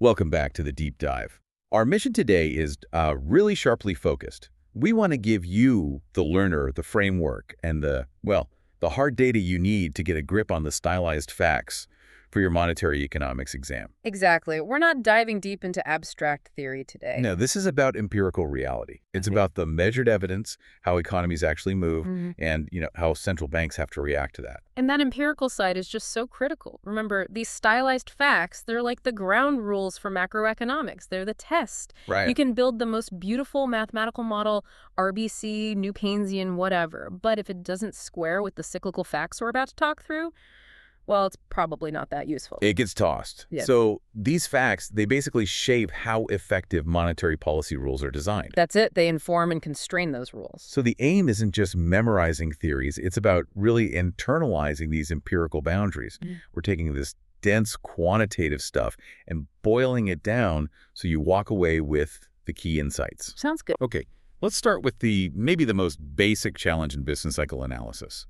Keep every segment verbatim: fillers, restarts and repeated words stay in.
Welcome back to the deep dive. Our mission today is uh, really sharply focused. We want to give you, the learner, the framework, and the, well, the hard data you need to get a grip on the stylized facts for your monetary economics exam. Exactly. We're not diving deep into abstract theory today. No, this is about empirical reality. It's Okay. about the measured evidence, how economies actually move, Mhm. and, you know, how central banks have to react to that. And that empirical side is just so critical. Remember, these stylized facts, they're like the ground rules for macroeconomics. They're the test. Right. You can build the most beautiful mathematical model, R B C, New Keynesian, whatever. But if it doesn't square with the cyclical facts we're about to talk through, well, it's probably not that useful. It gets tossed. Yeah. So these facts, they basically shape how effective monetary policy rules are designed. That's it. They inform and constrain those rules. So the aim isn't just memorizing theories. It's about really internalizing these empirical boundaries. Mm. We're taking this dense quantitative stuff and boiling it down so you walk away with the key insights. Sounds good. Okay, let's start with the maybe the most basic challenge in business cycle analysis.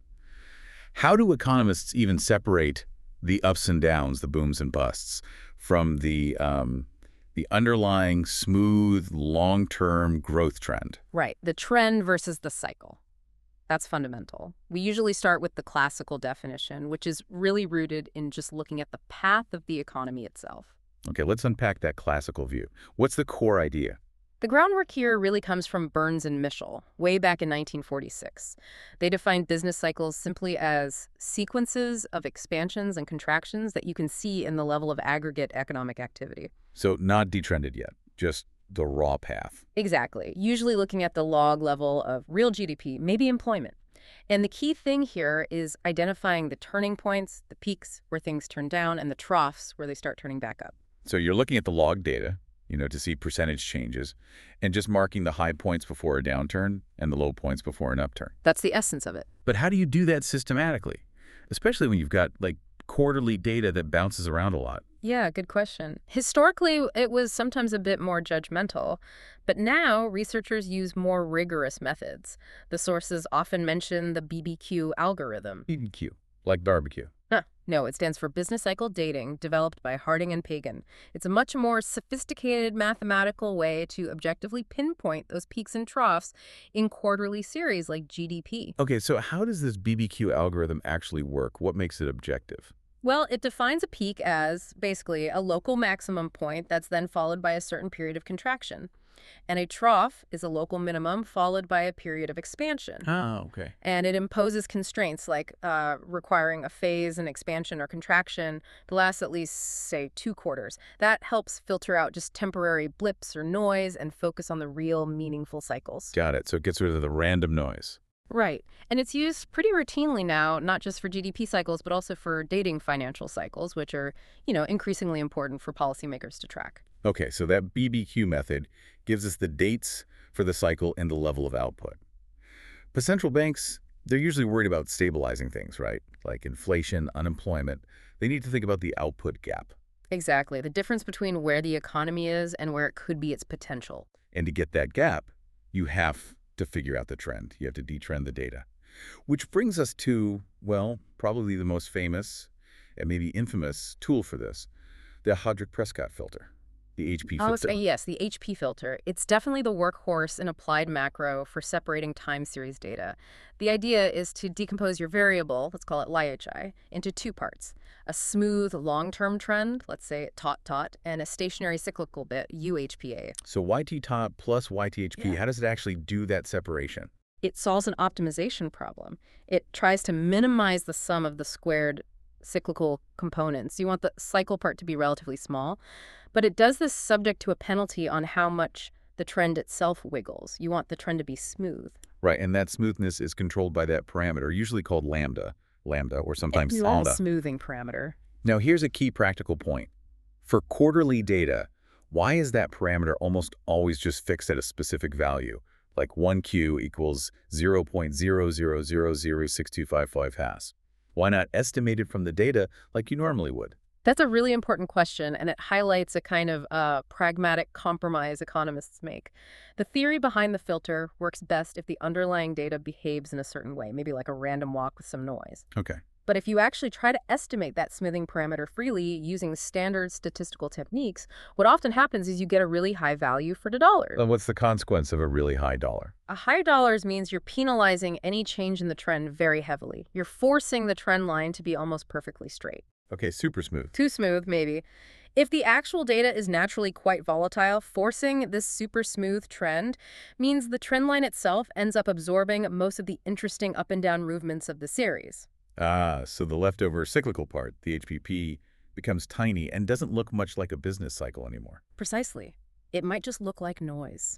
How do economists even separate the ups and downs, the booms and busts, from the um, the underlying smooth, long-term growth trend? Right. The trend versus the cycle. That's fundamental. We usually start with the classical definition, which is really rooted in just looking at the path of the economy itself. Okay, let's unpack that classical view. What's the core idea? The groundwork here really comes from Burns and Mischel, way back in nineteen forty-six. They defined business cycles simply as sequences of expansions and contractions that you can see in the level of aggregate economic activity. So not detrended yet, just the raw path. Exactly. Usually looking at the log level of real G D P, maybe employment. And the key thing here is identifying the turning points, the peaks where things turn down, and the troughs where they start turning back up. So you're looking at the log data, you know, to see percentage changes, and just marking the high points before a downturn and the low points before an upturn. That's the essence of it. But how do you do that systematically? Especially when you've got, like, quarterly data that bounces around a lot. Yeah, good question. Historically, it was sometimes a bit more judgmental, but now researchers use more rigorous methods. The sources often mention the B B Q algorithm. B B Q, like barbecue. Huh. No, it stands for Business Cycle Dating, developed by Harding and Pagan. It's a much more sophisticated mathematical way to objectively pinpoint those peaks and troughs in quarterly series like G D P. Okay, so how does this B B Q algorithm actually work? What makes it objective? Well, it defines a peak as basically a local maximum point that's then followed by a certain period of contraction. And a trough is a local minimum followed by a period of expansion. Oh, okay. And it imposes constraints like uh, requiring a phase, an expansion or contraction to last at least, say, two quarters. That helps filter out just temporary blips or noise and focus on the real meaningful cycles. Got it. So it gets rid of the random noise. Right. And it's used pretty routinely now, not just for G D P cycles, but also for dating financial cycles, which are, you know, increasingly important for policymakers to track. Okay, so that B B Q method gives us the dates for the cycle and the level of output. But central banks, they're usually worried about stabilizing things, right? Like inflation, unemployment. They need to think about the output gap. Exactly. The difference between where the economy is and where it could be its potential. And to get that gap, you have to figure out the trend. You have to detrend the data. Which brings us to, well, probably the most famous and maybe infamous tool for this, the Hodrick-Prescott filter. The H P Oh, filter. it's- yes, the H P filter. It's definitely the workhorse in applied macro for separating time series data. The idea is to decompose your variable, let's call it L I H I, into two parts. A smooth long-term trend, let's say tot-tot, and a stationary cyclical bit, U H P A. So Y T top plus Y T H P, Yeah. how does it actually do that separation? It solves an optimization problem. It tries to minimize the sum of the squared cyclical components. You want the cycle part to be relatively small, but it does this subject to a penalty on how much the trend itself wiggles. You want the trend to be smooth. Right, and that smoothness is controlled by that parameter, usually called lambda, lambda, or sometimes It's all lambda. smoothing parameter. Now, here's a key practical point. For quarterly data, why is that parameter almost always just fixed at a specific value, like one Q equals zero point zero zero zero zero six two five five has? Why not estimate it from the data like you normally would? That's a really important question, and it highlights a kind of uh, pragmatic compromise economists make. The theory behind the filter works best if the underlying data behaves in a certain way, maybe like a random walk with some noise. Okay. But if you actually try to estimate that smoothing parameter freely using standard statistical techniques, what often happens is you get a really high value for the dollar. And what's the consequence of a really high dollar? A high dollars means you're penalizing any change in the trend very heavily. You're forcing the trend line to be almost perfectly straight. Okay, super smooth. Too smooth, maybe. If the actual data is naturally quite volatile, forcing this super smooth trend means the trend line itself ends up absorbing most of the interesting up and down movements of the series. Ah, so the leftover cyclical part, the H P P, becomes tiny and doesn't look much like a business cycle anymore. Precisely. It might just look like noise.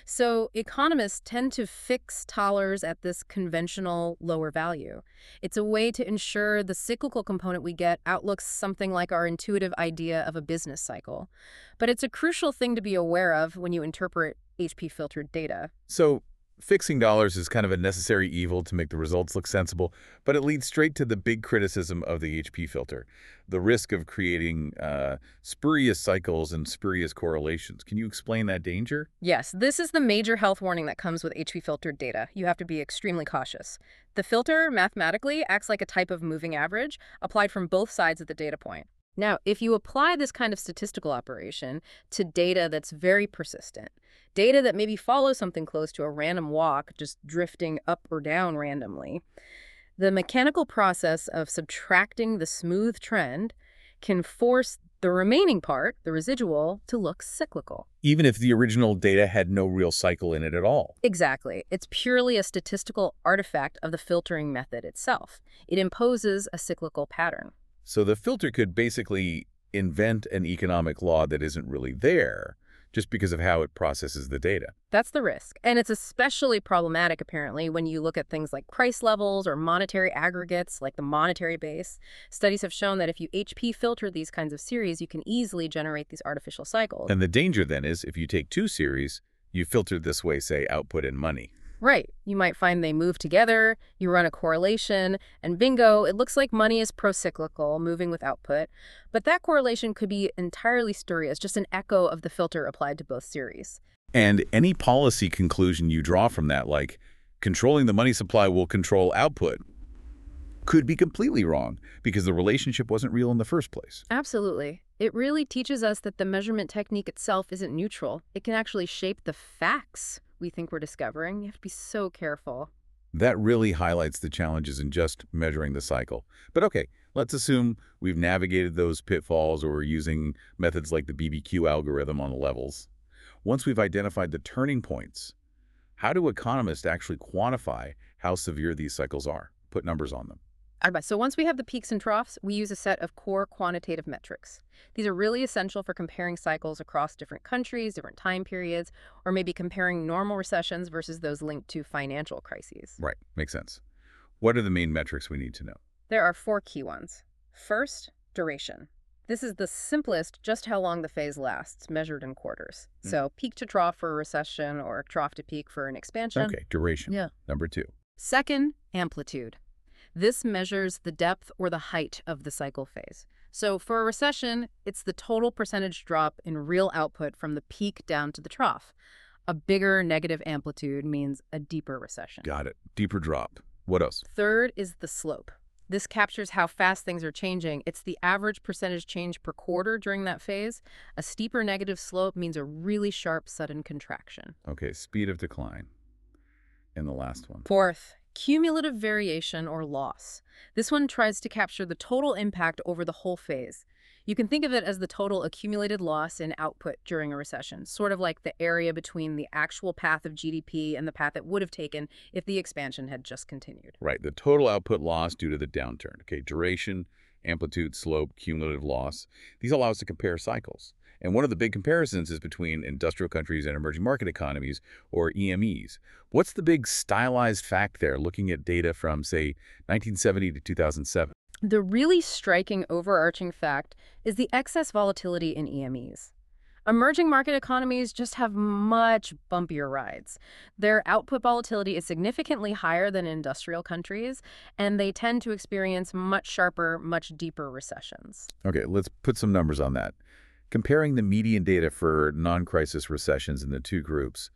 So economists tend to fix dollars at this conventional lower value. It's a way to ensure the cyclical component we get outlooks something like our intuitive idea of a business cycle. But it's a crucial thing to be aware of when you interpret H P-filtered data. So fixing dollars is kind of a necessary evil to make the results look sensible, but it leads straight to the big criticism of the H P filter, the risk of creating uh, spurious cycles and spurious correlations. Can you explain that danger? Yes, this is the major health warning that comes with H P-filtered data. You have to be extremely cautious. The filter, mathematically, acts like a type of moving average applied from both sides of the data point. Now, if you apply this kind of statistical operation to data that's very persistent, data that maybe follows something close to a random walk, just drifting up or down randomly, the mechanical process of subtracting the smooth trend can force the remaining part, the residual, to look cyclical. Even if the original data had no real cycle in it at all. Exactly. It's purely a statistical artifact of the filtering method itself. It imposes a cyclical pattern. So the filter could basically invent an economic law that isn't really there, just because of how it processes the data. That's the risk. And it's especially problematic, apparently, when you look at things like price levels or monetary aggregates, like the monetary base. Studies have shown that if you H P filter these kinds of series, you can easily generate these artificial cycles. And the danger then is if you take two series, you filter this way, say, output and money. Right. You might find they move together, you run a correlation, and bingo, it looks like money is procyclical, moving with output. But that correlation could be entirely spurious, just an echo of the filter applied to both series. And any policy conclusion you draw from that, like controlling the money supply will control output, could be completely wrong because the relationship wasn't real in the first place. Absolutely. It really teaches us that the measurement technique itself isn't neutral. It can actually shape the facts we think we're discovering. You have to be so careful. That really highlights the challenges in just measuring the cycle. But okay, let's assume we've navigated those pitfalls or we're using methods like the B B Q algorithm on the levels. Once we've identified the turning points, how do economists actually quantify how severe these cycles are? Put numbers on them. So once we have the peaks and troughs, we use a set of core quantitative metrics. These are really essential for comparing cycles across different countries, different time periods, or maybe comparing normal recessions versus those linked to financial crises. Right, makes sense. What are the main metrics we need to know? There are four key ones. First, duration. This is the simplest, just how long the phase lasts, measured in quarters. Mm. So peak to trough for a recession or trough to peak for an expansion. Okay, duration. Yeah. Number two. Second, amplitude. This measures the depth or the height of the cycle phase. So for a recession, it's the total percentage drop in real output from the peak down to the trough. A bigger negative amplitude means a deeper recession. Got it. Deeper drop. What else? Third is the slope. This captures how fast things are changing. It's the average percentage change per quarter during that phase. A steeper negative slope means a really sharp, sudden contraction. Okay, speed of decline. And the last one. Fourth, cumulative variation or loss. This one tries to capture the total impact over the whole phase. You can think of it as the total accumulated loss in output during a recession, sort of like the area between the actual path of G D P and the path it would have taken if the expansion had just continued. Right, the total output loss due to the downturn. Okay, duration, amplitude, slope, cumulative loss. These allow us to compare cycles. And one of the big comparisons is between industrial countries and emerging market economies, or E M Es. What's the big stylized fact there, looking at data from, say, nineteen seventy to two thousand seven? The really striking overarching fact is the excess volatility in E M Es. Emerging market economies just have much bumpier rides. Their output volatility is significantly higher than industrial countries, and they tend to experience much sharper, much deeper recessions. Okay, let's put some numbers on that. Comparing the median data for non-crisis recessions in the two groups,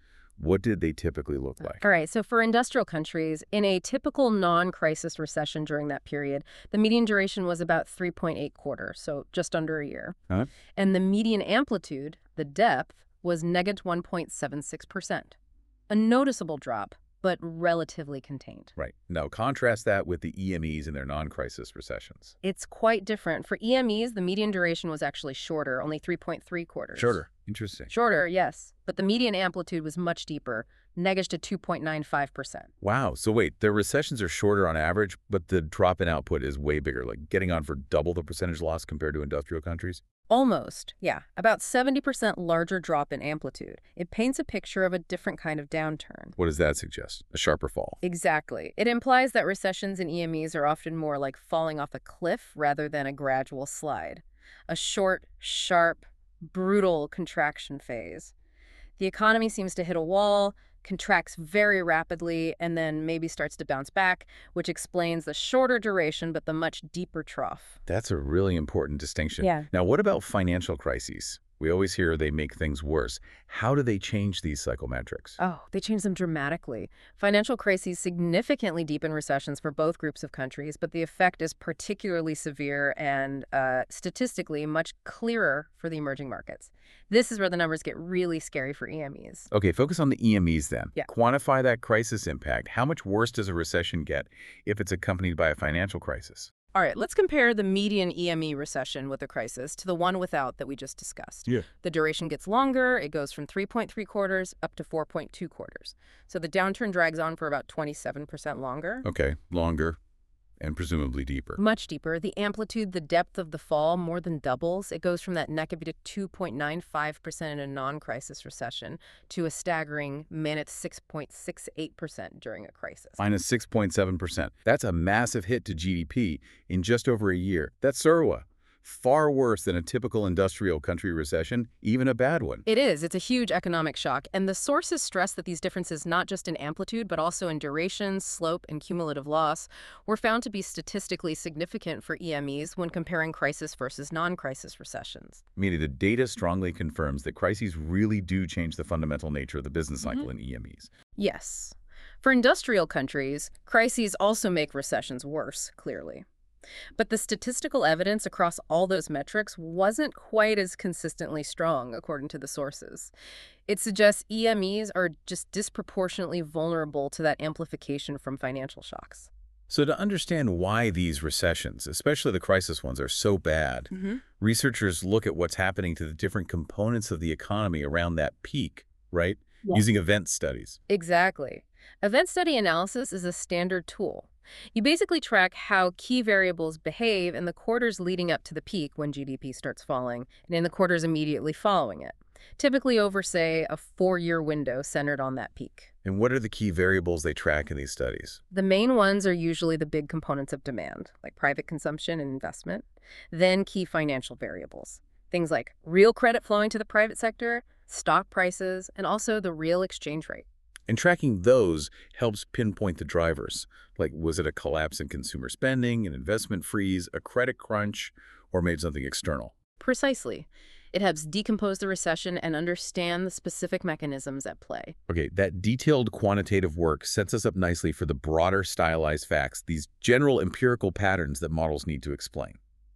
What did they typically look like? All right, so for industrial countries, in a typical non-crisis recession during that period, the median duration was about three point eight quarters, so just under a year. Huh? And the median amplitude, the depth, was negative one point seven six percent. A noticeable drop, but relatively contained. Right. Now, contrast that with the E M Es in their non-crisis recessions. It's quite different. For E M Es, the median duration was actually shorter, only three point three quarters. Shorter. Interesting. Shorter, yes. But the median amplitude was much deeper, negative to two point nine five percent. Wow. So wait, their recessions are shorter on average, but the drop in output is way bigger, like getting on for double the percentage loss compared to industrial countries? Almost, yeah. About seventy percent larger drop in amplitude. It paints a picture of a different kind of downturn. What does that suggest? A sharper fall? Exactly. It implies that recessions in E M Es are often more like falling off a cliff rather than a gradual slide. A short, sharp, brutal contraction phase. The economy seems to hit a wall, contracts very rapidly, and then maybe starts to bounce back, which explains the shorter duration but the much deeper trough. That's a really important distinction. Yeah. Now, what about financial crises? We always hear they make things worse. How do they change these psychometrics? Oh, they change them dramatically. Financial crises significantly deepen recessions for both groups of countries, but the effect is particularly severe and uh, statistically much clearer for the emerging markets. This is where the numbers get really scary for E M Es. Okay, focus on the E M Es then. Yeah. Quantify that crisis impact. How much worse does a recession get if it's accompanied by a financial crisis? All right, let's compare the median E M E recession with a crisis to the one without that we just discussed. Yeah. The duration gets longer. It goes from three point three quarters up to four point two quarters. So the downturn drags on for about twenty-seven percent longer. Okay, longer and presumably deeper. Much deeper. The amplitude, the depth of the fall more than doubles. It goes from that negative two point nine five percent in a non-crisis recession to a staggering minus six point six eight percent during a crisis. Minus six point seven percent. That's a massive hit to G D P in just over a year. That's S U R W A. Far worse than a typical industrial country recession, even a bad one. It is. It's a huge economic shock. And the sources stress that these differences, not just in amplitude, but also in duration, slope, and cumulative loss, were found to be statistically significant for E M Es when comparing crisis versus non-crisis recessions. Meaning the data strongly confirms that crises really do change the fundamental nature of the business cycle Mm-hmm. in E M Es. Yes. For industrial countries, crises also make recessions worse, clearly. But the statistical evidence across all those metrics wasn't quite as consistently strong, according to the sources. It suggests E M Es are just disproportionately vulnerable to that amplification from financial shocks. So to understand why these recessions, especially the crisis ones, are so bad, Mm-hmm. researchers look at what's happening to the different components of the economy around that peak, right? Yeah. Using event studies. Exactly. Event study analysis is a standard tool. You basically track how key variables behave in the quarters leading up to the peak when G D P starts falling, and in the quarters immediately following it, typically over, say, a four-year window centered on that peak. And what are the key variables they track in these studies? The main ones are usually the big components of demand, like private consumption and investment, then key financial variables, things like real credit flowing to the private sector, stock prices, and also the real exchange rate. And tracking those helps pinpoint the drivers. Like, was it a collapse in consumer spending, an investment freeze, a credit crunch, or maybe something external? Precisely. It helps decompose the recession and understand the specific mechanisms at play. Okay, that detailed quantitative work sets us up nicely for the broader stylized facts, these general empirical patterns that models need to explain.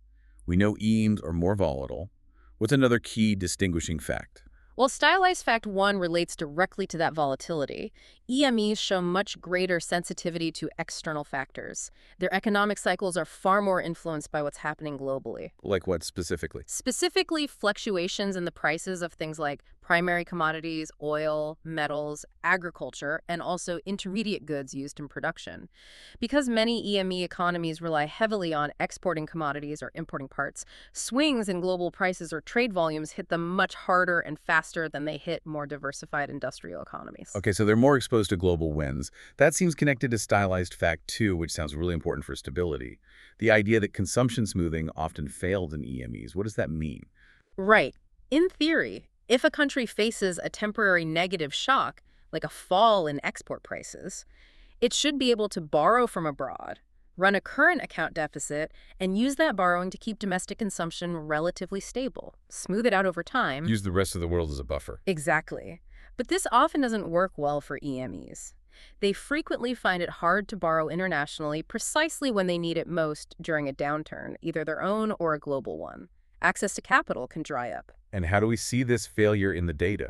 We know E M Es are more volatile. What's another key distinguishing fact? While stylized fact one relates directly to that volatility, E M Es show much greater sensitivity to external factors. Their economic cycles are far more influenced by what's happening globally. Like what specifically? Specifically, fluctuations in the prices of things like primary commodities, oil, metals, agriculture, and also intermediate goods used in production. Because many E M E economies rely heavily on exporting commodities or importing parts, swings in global prices or trade volumes hit them much harder and faster than they hit more diversified industrial economies. Okay, so they're more exposed to global winds. That seems connected to stylized fact two, which sounds really important for stability. The idea that consumption smoothing often failed in E M Es. What does that mean? Right. In theory, if a country faces a temporary negative shock, like a fall in export prices, it should be able to borrow from abroad, run a current account deficit, and use that borrowing to keep domestic consumption relatively stable, smooth it out over time. Use the rest of the world as a buffer. Exactly. But this often doesn't work well for E M Es. They frequently find it hard to borrow internationally precisely when they need it most during a downturn, either their own or a global one. Access to capital can dry up. And how do we see this failure in the data?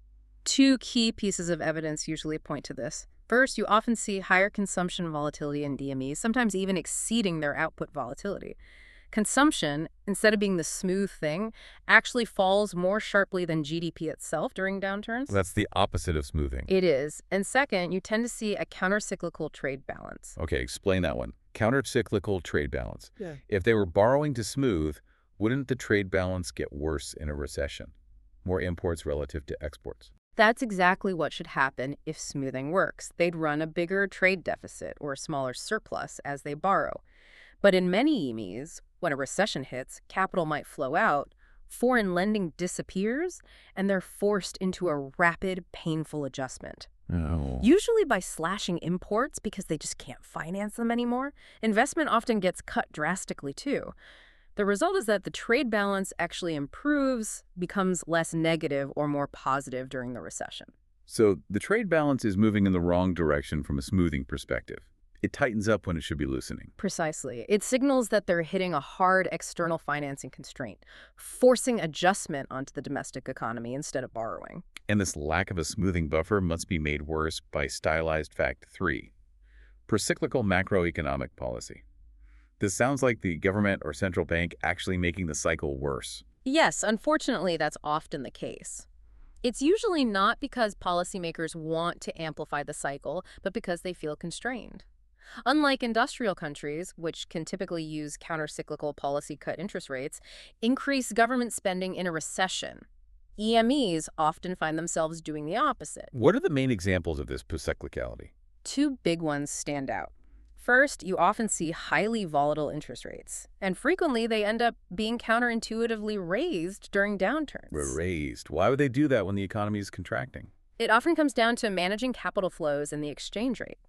Two key pieces of evidence usually point to this. First, you often see higher consumption volatility in D M Es, sometimes even exceeding their output volatility. Consumption, instead of being the smooth thing, actually falls more sharply than G D P itself during downturns. That's the opposite of smoothing. It is. And second, you tend to see a countercyclical trade balance. Okay, explain that one. Countercyclical trade balance. Yeah. If they were borrowing to smooth, wouldn't the trade balance get worse in a recession? More imports relative to exports. That's exactly what should happen if smoothing works. They'd run a bigger trade deficit or a smaller surplus as they borrow. But in many E M Es, when a recession hits, capital might flow out, foreign lending disappears, and they're forced into a rapid, painful adjustment. Oh. Usually by slashing imports because they just can't finance them anymore. Investment often gets cut drastically too. The result is that the trade balance actually improves, becomes less negative or more positive during the recession. So the trade balance is moving in the wrong direction from a smoothing perspective. It tightens up when it should be loosening. Precisely. It signals that they're hitting a hard external financing constraint, forcing adjustment onto the domestic economy instead of borrowing. And this lack of a smoothing buffer must be made worse by stylized fact three, procyclical macroeconomic policy. This sounds like the government or central bank actually making the cycle worse. Yes, unfortunately, that's often the case. It's usually not because policymakers want to amplify the cycle, but because they feel constrained. Unlike industrial countries, which can typically use countercyclical policy cut interest rates, increase government spending in a recession. E M Es often find themselves doing the opposite. What are the main examples of this procyclicality? Two big ones stand out. First, you often see highly volatile interest rates, and frequently they end up being counterintuitively raised during downturns. We're raised. Why would they do that when the economy is contracting? It often comes down to managing capital flows and the exchange rate.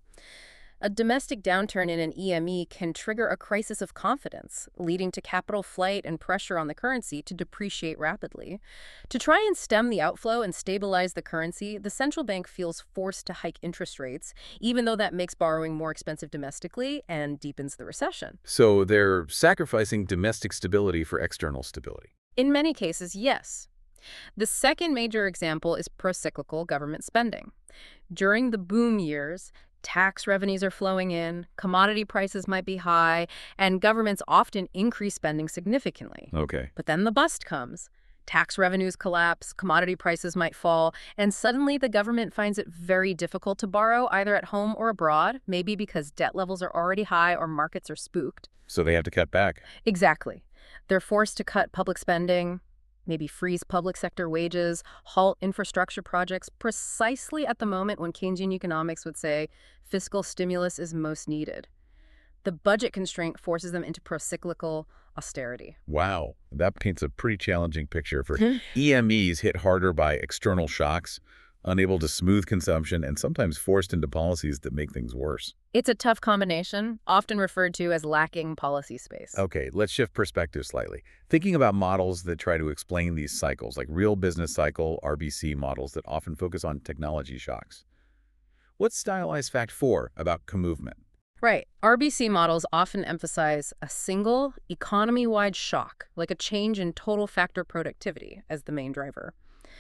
A domestic downturn in an E M E can trigger a crisis of confidence, leading to capital flight and pressure on the currency to depreciate rapidly. To try and stem the outflow and stabilize the currency, the central bank feels forced to hike interest rates, even though that makes borrowing more expensive domestically and deepens the recession. So they're sacrificing domestic stability for external stability. In many cases, yes. The second major example is procyclical government spending. During the boom years, tax revenues are flowing in, commodity prices might be high, and governments often increase spending significantly. Okay. But then the bust comes. Tax revenues collapse, commodity prices might fall, and suddenly the government finds it very difficult to borrow either at home or abroad, maybe because debt levels are already high or markets are spooked. So they have to cut back. Exactly. They're forced to cut public spending, maybe freeze public sector wages, halt infrastructure projects precisely at the moment when Keynesian economics would say fiscal stimulus is most needed. The budget constraint forces them into procyclical austerity. Wow. That paints a pretty challenging picture for E M Es hit harder by external shocks, unable to smooth consumption, and sometimes forced into policies that make things worse. It's a tough combination, often referred to as lacking policy space. Okay, let's shift perspective slightly. Thinking about models that try to explain these cycles, like real business cycle, R B C models that often focus on technology shocks. What's stylized fact four about co-movement? Right. R B C models often emphasize a single, economy-wide shock, like a change in total factor productivity, as the main driver.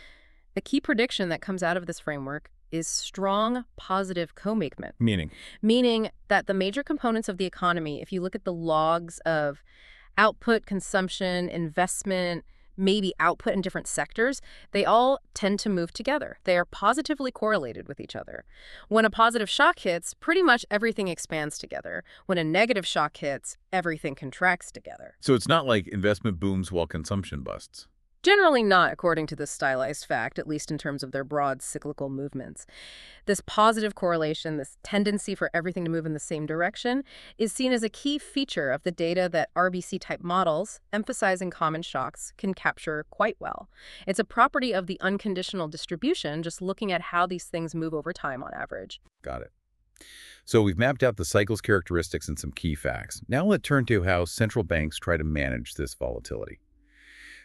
The key prediction that comes out of this framework is strong positive co-movement. Meaning? Meaning that the major components of the economy, if you look at the logs of output, consumption, investment, maybe output in different sectors, they all tend to move together. They are positively correlated with each other. When a positive shock hits, pretty much everything expands together. When a negative shock hits, everything contracts together. So it's not like investment booms while consumption busts. Generally not, according to this stylized fact, at least in terms of their broad cyclical movements. This positive correlation, this tendency for everything to move in the same direction, is seen as a key feature of the data that R B C-type models, emphasizing common shocks, can capture quite well. It's a property of the unconditional distribution, just looking at how these things move over time on average. Got it. So we've mapped out the cycle's characteristics and some key facts. Now let's turn to how central banks try to manage this volatility.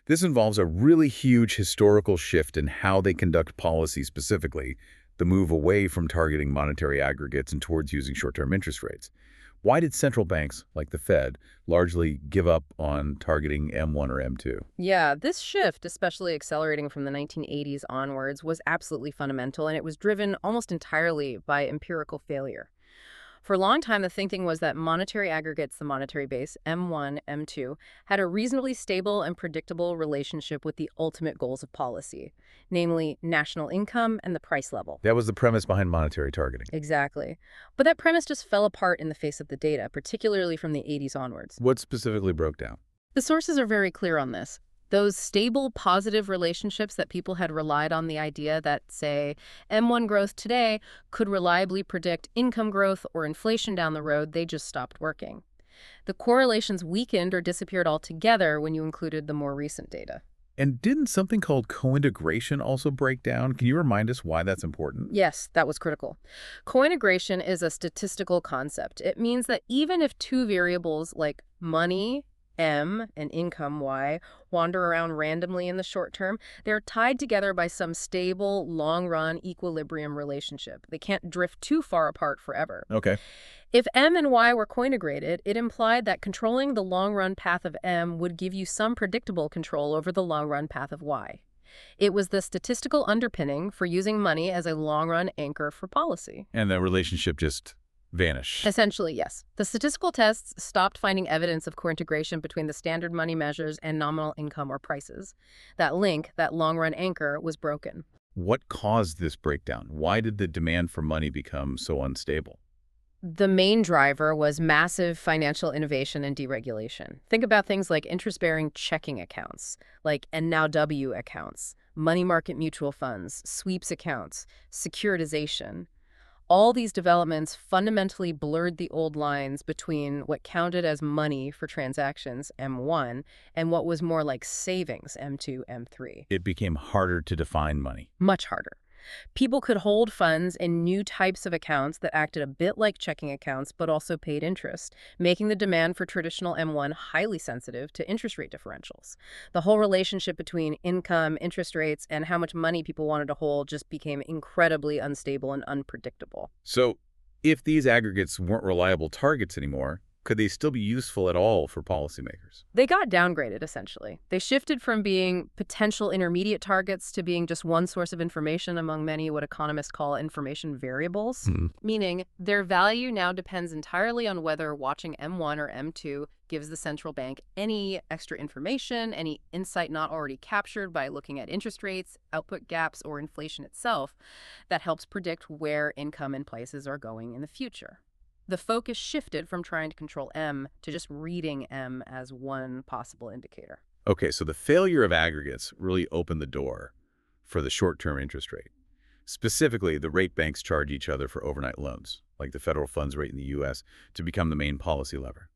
This involves a really huge historical shift in how they conduct policy specifically, the move away from targeting monetary aggregates and towards using short-term interest rates. Why did central banks, like the Fed, largely give up on targeting M one or M two? Yeah, this shift, especially accelerating from the nineteen eighties onwards, was absolutely fundamental, and it was driven almost entirely by empirical failure. For a long time, the thinking was that monetary aggregates, the monetary base, M one, M two, had a reasonably stable and predictable relationship with the ultimate goals of policy, namely national income and the price level. That was the premise behind monetary targeting. Exactly. But that premise just fell apart in the face of the data, particularly from the eighties onwards. What specifically broke down? The sources are very clear on this. Those stable, positive relationships that people had relied on, the idea that, say, M one growth today could reliably predict income growth or inflation down the road, they just stopped working. The correlations weakened or disappeared altogether when you included the more recent data. And didn't something called co-integration also break down? Can you remind us why that's important? Yes, that was critical. Co-integration is a statistical concept. It means that even if two variables like money, M, and income, Y, wander around randomly in the short term, they're tied together by some stable, long-run equilibrium relationship. They can't drift too far apart forever. Okay. If M and Y were co-integrated, it implied that controlling the long-run path of M would give you some predictable control over the long-run path of Y. It was the statistical underpinning for using money as a long-run anchor for policy. And the relationship just vanished. Essentially, yes. The statistical tests stopped finding evidence of co-integration between the standard money measures and nominal income or prices. That link, that long-run anchor, was broken. What caused this breakdown? Why did the demand for money become so unstable? The main driver was massive financial innovation and deregulation. Think about things like interest-bearing checking accounts, like N N O W accounts, money market mutual funds, sweeps accounts, securitization. All these developments fundamentally blurred the old lines between what counted as money for transactions, M one, and what was more like savings, M two, M three. It became harder to define money. Much harder. People could hold funds in new types of accounts that acted a bit like checking accounts but also paid interest, making the demand for traditional M one highly sensitive to interest rate differentials. The whole relationship between income, interest rates, and how much money people wanted to hold just became incredibly unstable and unpredictable. So, if these aggregates weren't reliable targets anymore, could they still be useful at all for policymakers? They got downgraded, essentially. They shifted from being potential intermediate targets to being just one source of information among many what economists call information variables, Hmm. meaning their value now depends entirely on whether watching M one or M two gives the central bank any extra information, any insight not already captured by looking at interest rates, output gaps, or inflation itself that helps predict where income and prices are going in the future. The focus shifted from trying to control M to just reading M as one possible indicator. Okay, so the failure of aggregates really opened the door for the short-term interest rate. Specifically, the rate banks charge each other for overnight loans, like the federal funds rate in the U S, to become the main policy lever.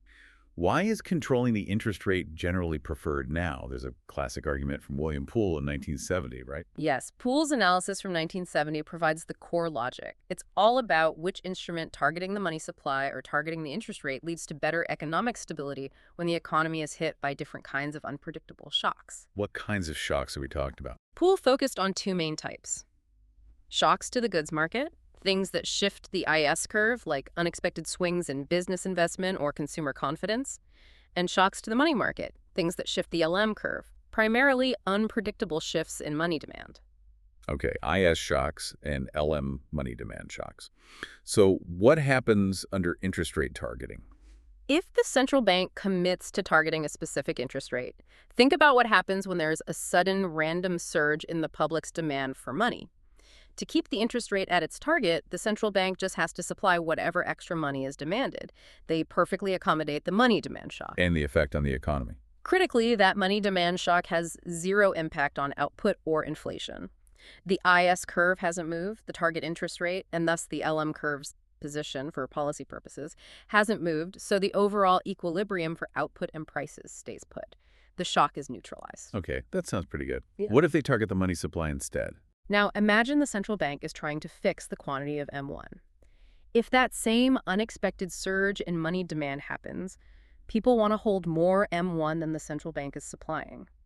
Why is controlling the interest rate generally preferred now? There's a classic argument from William Poole in nineteen seventy, right? Yes, Poole's analysis from nineteen seventy provides the core logic. It's all about which instrument targeting the money supply or targeting the interest rate leads to better economic stability when the economy is hit by different kinds of unpredictable shocks. What kinds of shocks are we talking about? Poole focused on two main types. Shocks to the goods market, things that shift the I S curve, like unexpected swings in business investment or consumer confidence, and shocks to the money market, things that shift the L M curve, primarily unpredictable shifts in money demand. Okay, I S shocks and L M money demand shocks. So what happens under interest rate targeting? If the central bank commits to targeting a specific interest rate, think about what happens when there's a sudden random surge in the public's demand for money. To keep the interest rate at its target, the central bank just has to supply whatever extra money is demanded. They perfectly accommodate the money demand shock. And the effect on the economy. Critically, that money demand shock has zero impact on output or inflation. The I S curve hasn't moved, the target interest rate, and thus the L M curve's position for policy purposes, hasn't moved, so the overall equilibrium for output and prices stays put. The shock is neutralized. Okay, that sounds pretty good. Yeah. What if they target the money supply instead? Now, imagine the central bank is trying to fix the quantity of M one. If that same unexpected surge in money demand happens, people want to hold more M one than the central bank is supplying.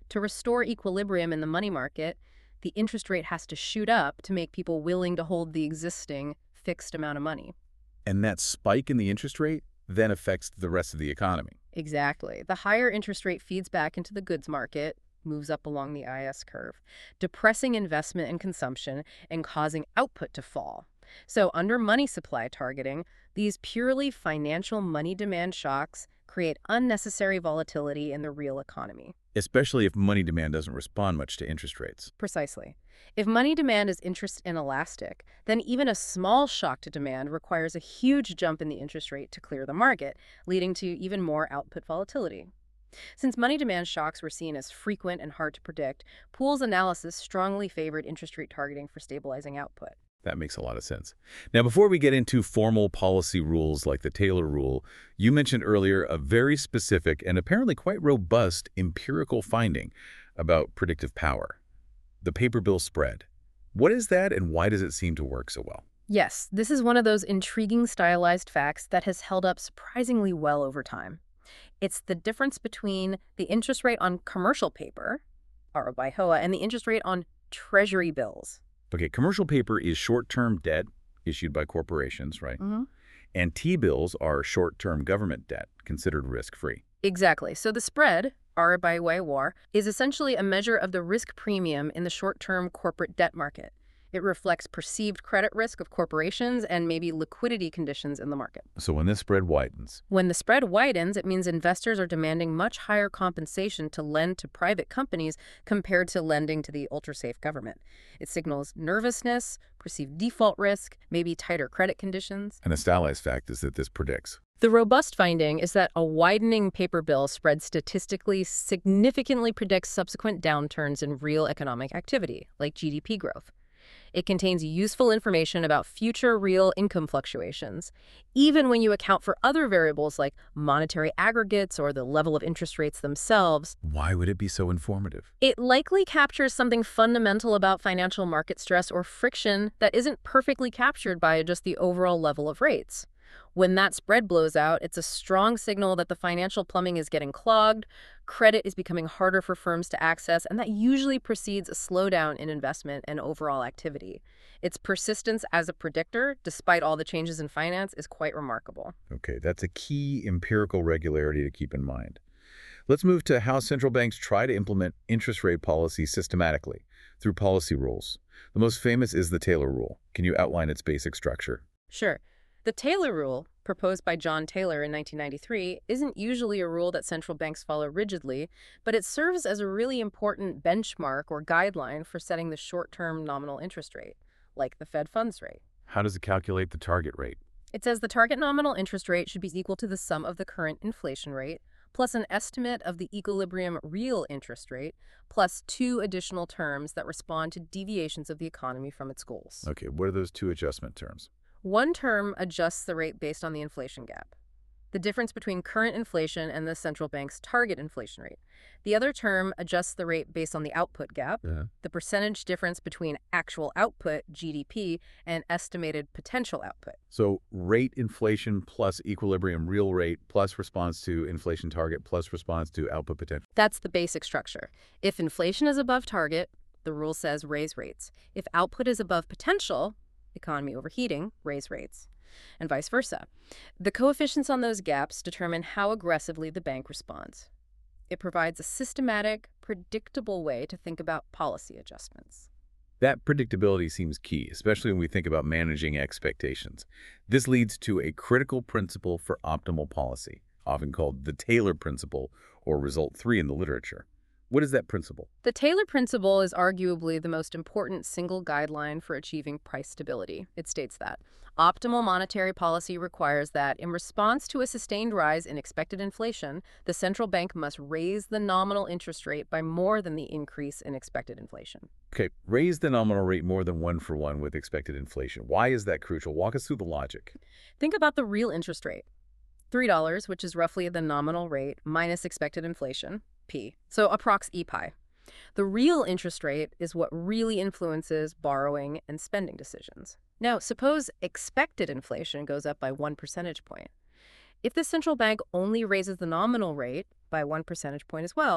To restore equilibrium in the money market, the interest rate has to shoot up to make people willing to hold the existing fixed amount of money. And that spike in the interest rate then affects the rest of the economy. Exactly. The higher interest rate feeds back into the goods market, moves up along the I S curve, depressing investment and consumption and causing output to fall. So under money supply targeting, these purely financial money demand shocks create unnecessary volatility in the real economy. Especially if money demand doesn't respond much to interest rates. Precisely. If money demand is interest inelastic, then even a small shock to demand requires a huge jump in the interest rate to clear the market, leading to even more output volatility. Since money demand shocks were seen as frequent and hard to predict, Poole's analysis strongly favored interest rate targeting for stabilizing output. That makes a lot of sense. Now, before we get into formal policy rules like the Taylor Rule, you mentioned earlier a very specific and apparently quite robust empirical finding about predictive power. The paper bill spread. What is that and why does it seem to work so well? Yes, this is one of those intriguing stylized facts that has held up surprisingly well over time. It's the difference between the interest rate on commercial paper, borrowed by H O A, and the interest rate on treasury bills. Okay, commercial paper is short-term debt issued by corporations, right? Mm-hmm. And T-bills are short-term government debt, considered risk-free. Exactly. So the spread, R by Y W A R, is essentially a measure of the risk premium in the short-term corporate debt market. It reflects perceived credit risk of corporations and maybe liquidity conditions in the market. So when this spread widens, When the spread widens, it means investors are demanding much higher compensation to lend to private companies compared to lending to the ultra-safe government. It signals nervousness, perceived default risk, maybe tighter credit conditions. and a stylized fact is that this predicts. The robust finding is that a widening paper bill spread statistically significantly predicts subsequent downturns in real economic activity, like G D P growth. It contains useful information about future real income fluctuations, even when you account for other variables like monetary aggregates or the level of interest rates themselves. Why would it be so informative? It likely captures something fundamental about financial market stress or friction that isn't perfectly captured by just the overall level of rates. When that spread blows out, it's a strong signal that the financial plumbing is getting clogged, credit is becoming harder for firms to access, and that usually precedes a slowdown in investment and overall activity. Its persistence as a predictor, despite all the changes in finance, is quite remarkable. Okay, that's a key empirical regularity to keep in mind. Let's move to how central banks try to implement interest rate policy systematically through policy rules. The most famous is the Taylor Rule. Can you outline its basic structure? Sure. The Taylor Rule, proposed by John Taylor in nineteen ninety-three, isn't usually a rule that central banks follow rigidly, but it serves as a really important benchmark or guideline for setting the short-term nominal interest rate, like the Fed funds rate. How does it calculate the target rate? It says the target nominal interest rate should be equal to the sum of the current inflation rate, plus an estimate of the equilibrium real interest rate, plus two additional terms that respond to deviations of the economy from its goals. Okay, what are those two adjustment terms? One term adjusts the rate based on the inflation gap, the difference between current inflation and the central bank's target inflation rate. The other term adjusts the rate based on the output gap, Uh-huh. the percentage difference between actual output, G D P, and estimated potential output. So rate inflation plus equilibrium real rate plus response to inflation target plus response to output potential. That's the basic structure. If inflation is above target, the rule says raise rates. If output is above potential, economy overheating, raise rates, and vice versa. The coefficients on those gaps determine how aggressively the bank responds. It provides a systematic, predictable way to think about policy adjustments. That predictability seems key, especially when we think about managing expectations. This leads to a critical principle for optimal policy, often called the Taylor Principle or Result three in the literature. What is that principle? The Taylor Principle is arguably the most important single guideline for achieving price stability. It states that optimal monetary policy requires that, in response to a sustained rise in expected inflation, the central bank must raise the nominal interest rate by more than the increase in expected inflation. Okay, raise the nominal rate more than one for one with expected inflation. Why is that crucial? Walk us through the logic. Think about the real interest rate. three dollars, which is roughly the nominal rate, minus expected inflation, P. So approx E pi. The real interest rate is what really influences borrowing and spending decisions. Now, suppose expected inflation goes up by one percentage point. If the central bank only raises the nominal rate by one percentage point as well,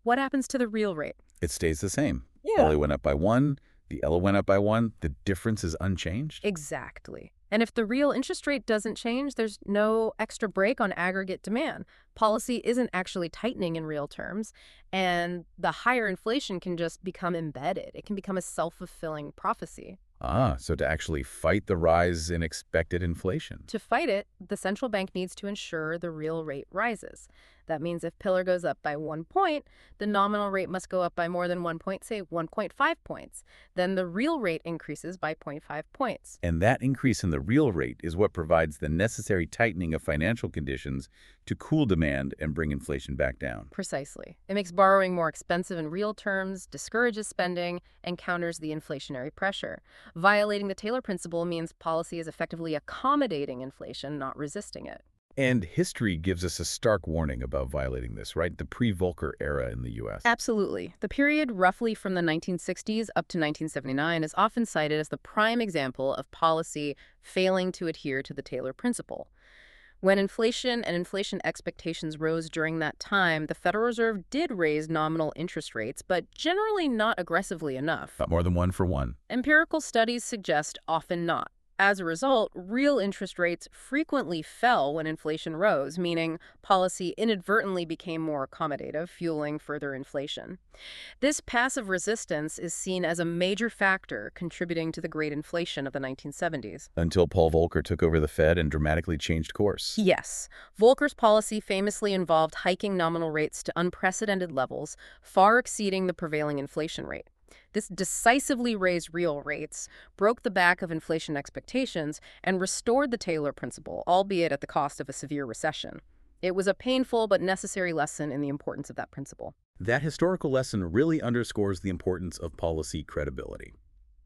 what happens to the real rate? It stays the same. Yeah. L A went up by one, the L went up by one, the difference is unchanged? Exactly. And if the real interest rate doesn't change, there's no extra brake on aggregate demand. Policy isn't actually tightening in real terms, and the higher inflation can just become embedded. It can become a self-fulfilling prophecy. Ah, so to actually fight the rise in expected inflation. To fight it, the central bank needs to ensure the real rate rises. That means if pillar goes up by one point, the nominal rate must go up by more than one point, say one point five points. Then the real rate increases by zero point five points. And that increase in the real rate is what provides the necessary tightening of financial conditions to cool demand and bring inflation back down. Precisely. It makes borrowing more expensive in real terms, discourages spending, and counters the inflationary pressure. Violating the Taylor principle means policy is effectively accommodating inflation, not resisting it. And history gives us a stark warning about violating this, right? The pre-Volcker era in the U S. Absolutely. The period roughly from the nineteen sixties up to nineteen seventy-nine is often cited as the prime example of policy failing to adhere to the Taylor principle. When inflation and inflation expectations rose during that time, the Federal Reserve did raise nominal interest rates, but generally not aggressively enough. Not more than one for one. Empirical studies suggest often not. As a result, real interest rates frequently fell when inflation rose, meaning policy inadvertently became more accommodative, fueling further inflation. This passive resistance is seen as a major factor contributing to the great inflation of the nineteen seventies. Until Paul Volcker took over the Fed and dramatically changed course. Yes. Volcker's policy famously involved hiking nominal rates to unprecedented levels, far exceeding the prevailing inflation rate. This decisively raised real rates, broke the back of inflation expectations, and restored the Taylor principle, albeit at the cost of a severe recession. It was a painful but necessary lesson in the importance of that principle. That historical lesson really underscores the importance of policy credibility.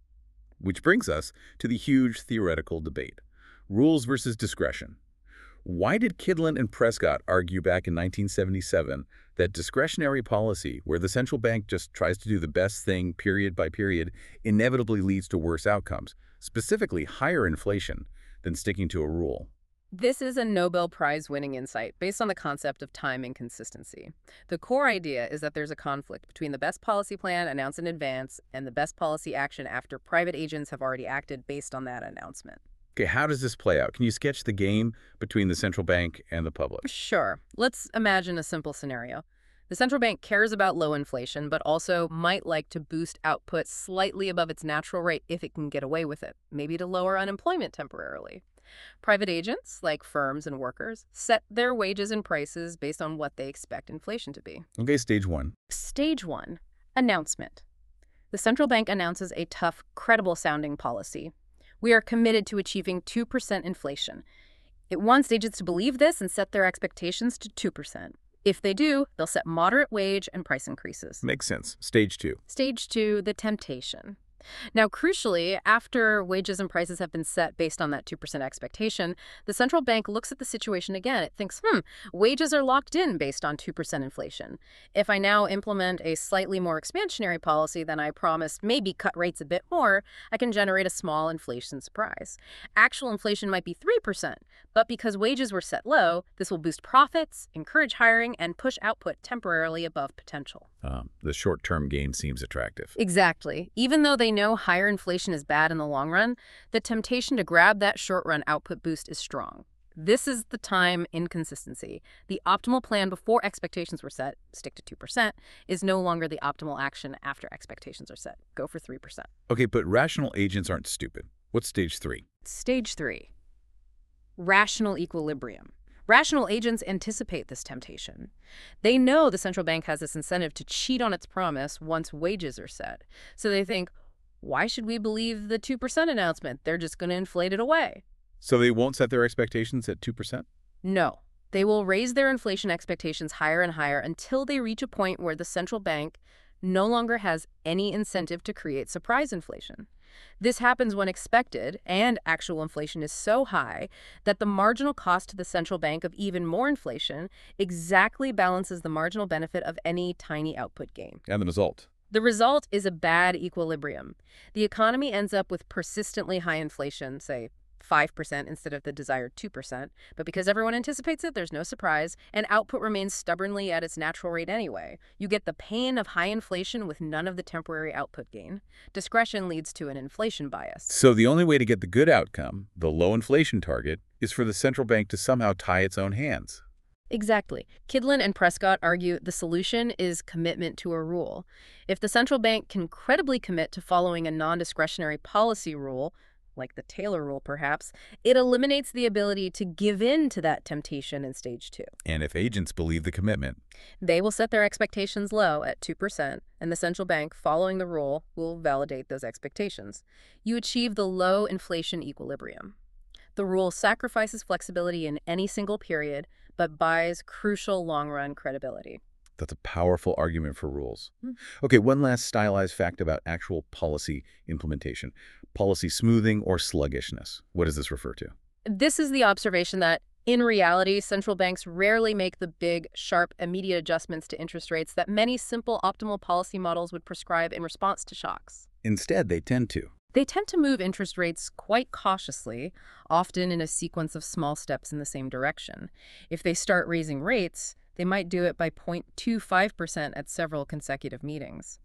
Which brings us to the huge theoretical debate. Rules versus discretion. Why did Kydland and Prescott argue back in nineteen seventy-seven that discretionary policy, where the central bank just tries to do the best thing period by period, inevitably leads to worse outcomes, specifically higher inflation, than sticking to a rule? This is a Nobel Prize-winning insight based on the concept of time inconsistency. The core idea is that there's a conflict between the best policy plan announced in advance and the best policy action after private agents have already acted based on that announcement. Okay, how does this play out? Can you sketch the game between the central bank and the public? Sure. Let's imagine a simple scenario. The central bank cares about low inflation, but also might like to boost output slightly above its natural rate if it can get away with it, maybe to lower unemployment temporarily. Private agents, like firms and workers, set their wages and prices based on what they expect inflation to be. Okay, stage one. Stage one, announcement. The central bank announces a tough, credible-sounding policy. We are committed to achieving two percent inflation. It wants agents to believe this and set their expectations to two percent. If they do, they'll set moderate wage and price increases. Makes sense. Stage two. Stage two, the temptation. Now, crucially, after wages and prices have been set based on that two percent expectation, the central bank looks at the situation again. It thinks, hmm, wages are locked in based on two percent inflation. If I now implement a slightly more expansionary policy than I promised, maybe cut rates a bit more, I can generate a small inflation surprise. Actual inflation might be three percent, but because wages were set low, this will boost profits, encourage hiring, and push output temporarily above potential. Um, the short-term gain seems attractive. Exactly. Even though they know higher inflation is bad in the long run, the temptation to grab that short-run output boost is strong. This is the time inconsistency. The optimal plan before expectations were set, stick to two percent, is no longer the optimal action after expectations are set. Go for three percent. Okay, but rational agents aren't stupid. What's stage three? Stage three, rational equilibrium. Rational agents anticipate this temptation. They know the central bank has this incentive to cheat on its promise once wages are set. So they think, why should we believe the two percent announcement? They're just going to inflate it away. So they won't set their expectations at two percent? No. They will raise their inflation expectations higher and higher until they reach a point where the central bank no longer has any incentive to create surprise inflation. This happens when expected and actual inflation is so high that the marginal cost to the central bank of even more inflation exactly balances the marginal benefit of any tiny output gain. And the result? The result is a bad equilibrium. The economy ends up with persistently high inflation, say five percent instead of the desired two percent. But because everyone anticipates it, there's no surprise, and output remains stubbornly at its natural rate anyway. You get the pain of high inflation with none of the temporary output gain. Discretion leads to an inflation bias. So the only way to get the good outcome, the low inflation target, is for the central bank to somehow tie its own hands. Exactly. Kydland and Prescott argue the solution is commitment to a rule. If the central bank can credibly commit to following a non-discretionary policy rule, like the Taylor rule perhaps, it eliminates the ability to give in to that temptation in stage two. And if agents believe the commitment, They will set their expectations low at two percent, and the central bank, following the rule, will validate those expectations. You achieve the low inflation equilibrium. The rule sacrifices flexibility in any single period, but buys crucial long-run credibility. that's a powerful argument for rules. Hmm. Okay, one last stylized fact about actual policy implementation. Policy smoothing or sluggishness. What does this refer to? This is the observation that, in reality, central banks rarely make the big, sharp, immediate adjustments to interest rates that many simple optimal policy models would prescribe in response to shocks. Instead, they tend to. They tend to move interest rates quite cautiously, often in a sequence of small steps in the same direction. If they start raising rates, they might do it by zero point two five percent at several consecutive meetings.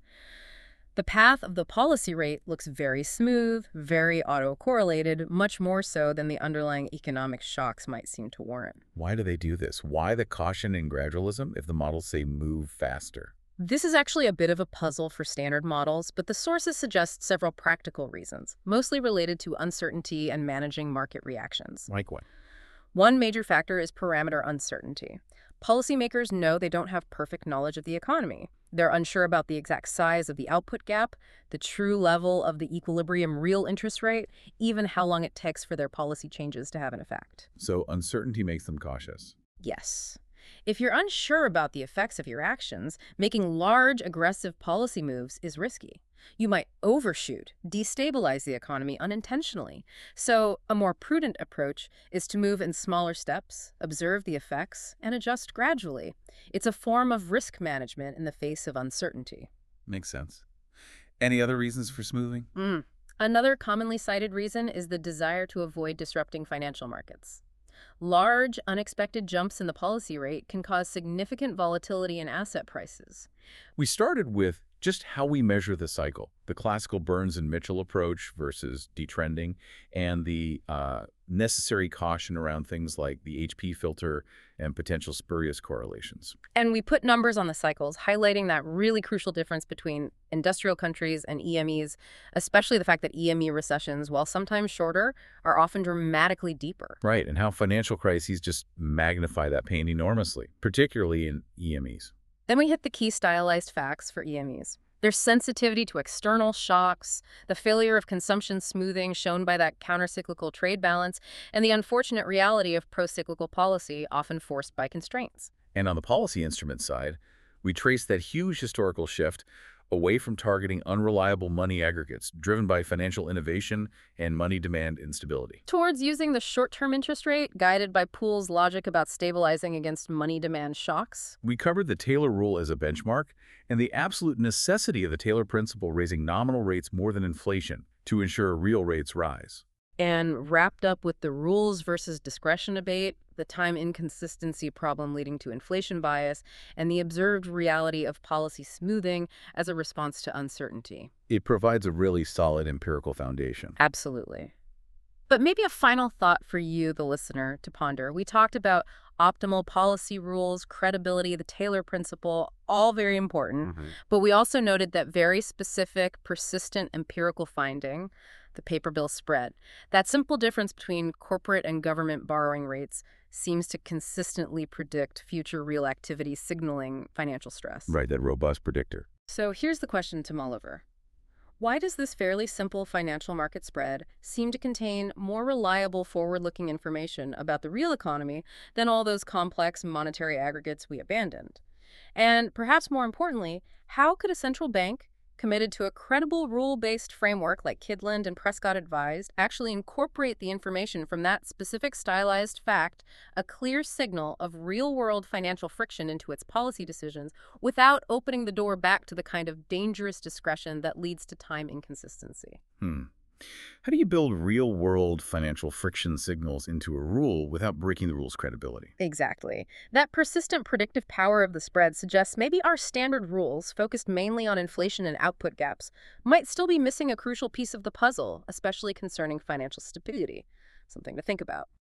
The path of the policy rate looks very smooth, very autocorrelated, much more so than the underlying economic shocks might seem to warrant. Why do they do this? Why the caution and gradualism if the models say move faster? This is actually a bit of a puzzle for standard models, but the sources suggest several practical reasons, mostly related to uncertainty and managing market reactions. Like what? One major factor is parameter uncertainty. Policymakers know they don't have perfect knowledge of the economy. They're unsure about the exact size of the output gap, the true level of the equilibrium real interest rate, even how long it takes for their policy changes to have an effect. So uncertainty makes them cautious. Yes. If you're unsure about the effects of your actions, making large, aggressive policy moves is risky. You might overshoot, destabilize the economy unintentionally. So a more prudent approach is to move in smaller steps, observe the effects, and adjust gradually. It's a form of risk management in the face of uncertainty. Makes sense. Any other reasons for smoothing? Mm. Another commonly cited reason is the desire to avoid disrupting financial markets. Large, unexpected jumps in the policy rate can cause significant volatility in asset prices. We started with just how we measure the cycle, the classical Burns and Mitchell approach versus detrending, and the uh, necessary caution around things like the H P filter and potential spurious correlations. And we put numbers on the cycles, highlighting that really crucial difference between industrial countries and E M Es, especially the fact that E M E recessions, while sometimes shorter, are often dramatically deeper. Right, and how financial crises just magnify that pain enormously, particularly in E M Es. Then we hit the key stylized facts for E M Es. Their sensitivity to external shocks, the failure of consumption smoothing shown by that countercyclical trade balance, and the unfortunate reality of procyclical policy often forced by constraints. And on the policy instrument side, we trace that huge historical shift away from targeting unreliable money aggregates driven by financial innovation and money demand instability. Towards using the short-term interest rate, guided by Poole's logic about stabilizing against money demand shocks. We covered the Taylor rule as a benchmark and the absolute necessity of the Taylor principle raising nominal rates more than inflation to ensure real rates rise. And wrapped up with the rules versus discretion debate, the time inconsistency problem leading to inflation bias, and the observed reality of policy smoothing as a response to uncertainty. It provides a really solid empirical foundation. Absolutely. But maybe a final thought for you, the listener, to ponder. We talked about optimal policy rules, credibility, the Taylor principle, all very important. Mm-hmm. But we also noted that very specific, persistent empirical finding, the paper bill spread. That simple difference between corporate and government borrowing rates seems to consistently predict future real activity signaling financial stress. Right, that robust predictor. So here's the question to mull over. Why does this fairly simple financial market spread seem to contain more reliable forward-looking information about the real economy than all those complex monetary aggregates we abandoned? And perhaps more importantly, how could a central bank committed to a credible rule-based framework like Kydland and Prescott advised actually incorporate the information from that specific stylized fact, a clear signal of real-world financial friction into its policy decisions without opening the door back to the kind of dangerous discretion that leads to time inconsistency? Hmm. How do you build real-world financial friction signals into a rule without breaking the rule's credibility? Exactly. That persistent predictive power of the spread suggests maybe our standard rules, focused mainly on inflation and output gaps, might still be missing a crucial piece of the puzzle, especially concerning financial stability. Something to think about.